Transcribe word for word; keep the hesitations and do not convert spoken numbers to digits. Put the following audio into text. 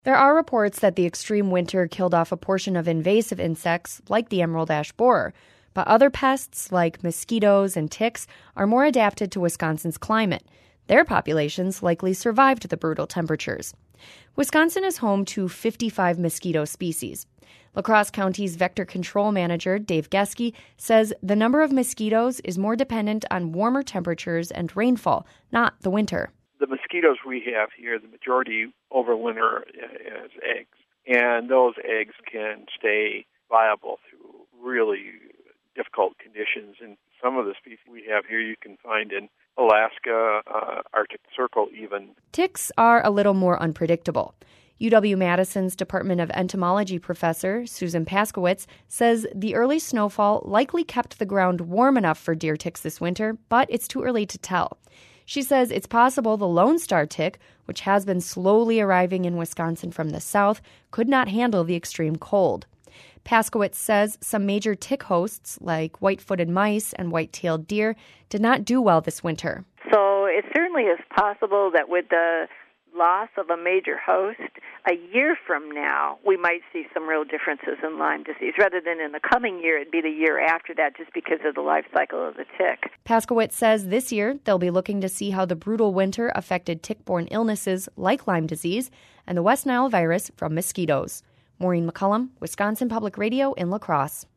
There are reports that the extreme winter killed off a portion of invasive insects like the emerald ash borer, but other pests like mosquitoes and ticks are more adapted to Wisconsin's climate. Their populations likely survived the brutal temperatures. Wisconsin is home to fifty-five mosquito species. La Crosse County's vector control manager, Dave Geske, says the number of mosquitoes is more dependent on warmer temperatures and rainfall, not the winter. The mosquitoes we have here, the majority overwinter as eggs, and those eggs can stay viable through really difficult conditions. And some of the species we have here you can find in Alaska, uh, Arctic Circle even. Ticks are a little more unpredictable. U W-Madison's Department of Entomology professor, Susan Paskowitz, says the early snowfall likely kept the ground warm enough for deer ticks this winter, but it's too early to tell. She says it's possible the Lone Star tick, which has been slowly arriving in Wisconsin from the south, could not handle the extreme cold. Paskowitz says some major tick hosts, like white-footed mice and white-tailed deer, did not do well this winter. So it certainly is possible that with the loss of a major host, a year from now, we might see some real differences in Lyme disease. Rather than in the coming year, it'd be the year after that just because of the life cycle of the tick. Paskowitz says this year they'll be looking to see how the brutal winter affected tick-borne illnesses like Lyme disease and the West Nile virus from mosquitoes. Maureen McCullum, Wisconsin Public Radio in La Crosse.